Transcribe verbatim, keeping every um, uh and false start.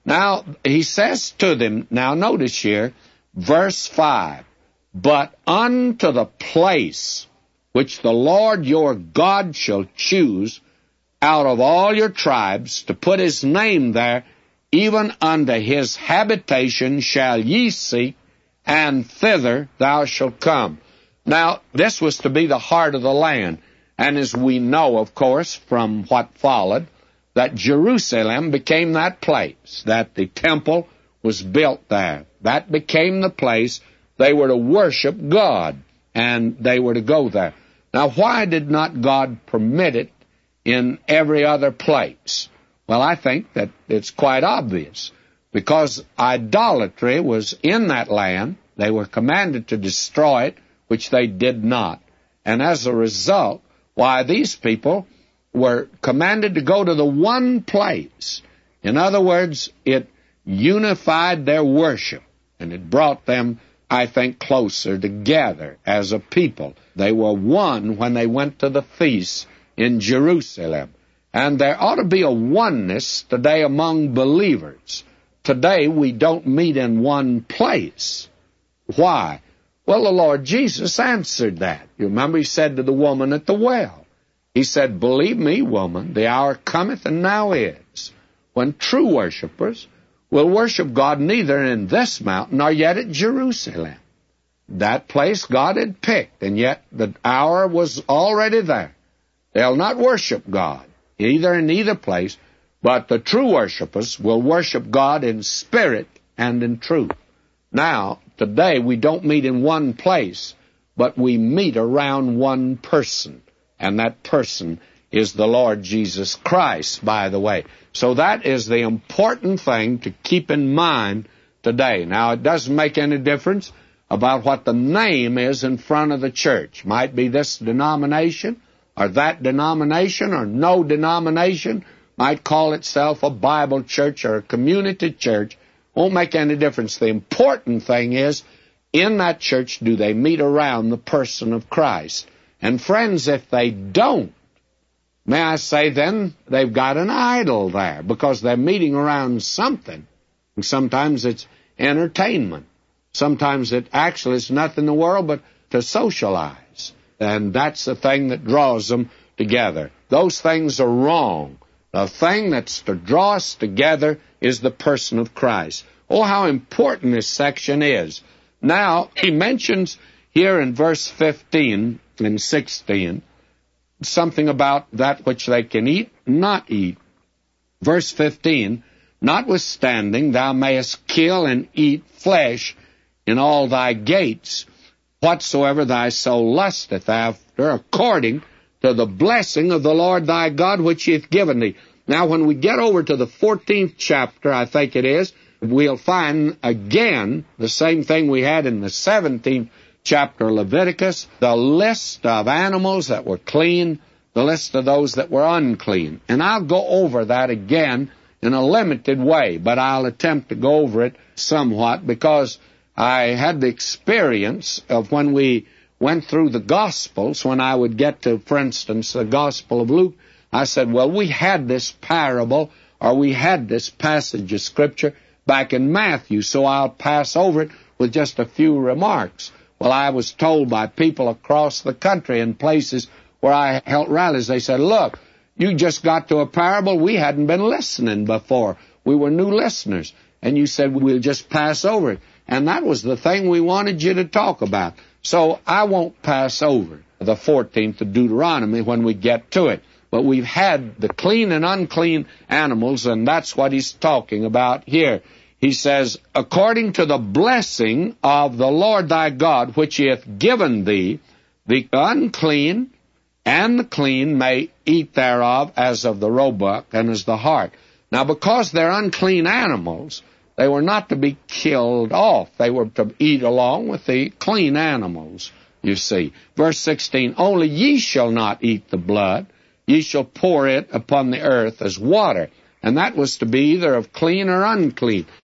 Now, he says to them, now notice here, verse five, but unto the place which the Lord your God shall choose out of all your tribes to put his name there, even unto his habitation shall ye seek, and thither thou shalt come. Now, this was to be the heart of the land. And as we know, of course, from what followed, that Jerusalem became that place, that the temple was built there. That became the place they were to worship God, and they were to go there. Now, why did not God permit it in every other place? Well, I think that it's quite obvious. Because idolatry was in that land, they were commanded to destroy it, which they did not. And as a result, why, these people were commanded to go to the one place. In other words, it unified their worship, and it brought them, I think, closer together as a people. They were one when they went to the feast in Jerusalem. And there ought to be a oneness today among believers. Today we don't meet in one place. Why? Well, the Lord Jesus answered that. You remember he said to the woman at the well, he said, believe me, woman, the hour cometh and now is, when true worshipers will worship God neither in this mountain nor yet at Jerusalem. That place God had picked, and yet the hour was already there. They'll not worship God, either in either place, but the true worshipers will worship God in spirit and in truth. Now, today we don't meet in one place, but we meet around one person, and that person is the Lord Jesus Christ, by the way. So that is the important thing to keep in mind today. Now, it doesn't make any difference about what the name is in front of the church. Might be this denomination, or that denomination, or no denomination. Might call itself a Bible church or a community church. Won't make any difference. The important thing is, in that church, do they meet around the person of Christ? And friends, if they don't, may I say then, they've got an idol there, because they're meeting around something. And sometimes it's entertainment. Sometimes it actually is nothing in the world but to socialize. And that's the thing that draws them together. Those things are wrong. The thing that's to draw us together is the person of Christ. Oh, how important this section is. Now, he mentions here in verse fifteen and sixteen something about that which they can eat, not eat. Verse fifteen, notwithstanding thou mayest kill and eat flesh in all thy gates, whatsoever thy soul lusteth after, according to the blessing of the Lord thy God, which he hath given thee. Now, when we get over to the fourteenth chapter, I think it is, we'll find again the same thing we had in the seventeenth chapter of Leviticus, the list of animals that were clean, the list of those that were unclean. And I'll go over that again in a limited way, but I'll attempt to go over it somewhat, because I had the experience of when we went through the Gospels, when I would get to, for instance, the Gospel of Luke, I said, well, we had this parable, or we had this passage of Scripture back in Matthew, so I'll pass over it with just a few remarks. Well, I was told by people across the country in places where I held rallies, they said, look, you just got to a parable, we hadn't been listening before. We were new listeners. And you said, we'll just pass over it. And that was the thing we wanted you to talk about. So I won't pass over the fourteenth of Deuteronomy when we get to it. But we've had the clean and unclean animals, and that's what he's talking about here. He says, according to the blessing of the Lord thy God, which he hath given thee, the unclean and the clean may eat thereof, as of the roebuck and as the hart. Now, because they're unclean animals, they were not to be killed off. They were to eat along with the clean animals, you see. Verse sixteen, only ye shall not eat the blood. Ye shall pour it upon the earth as water. And that was to be either of clean or unclean.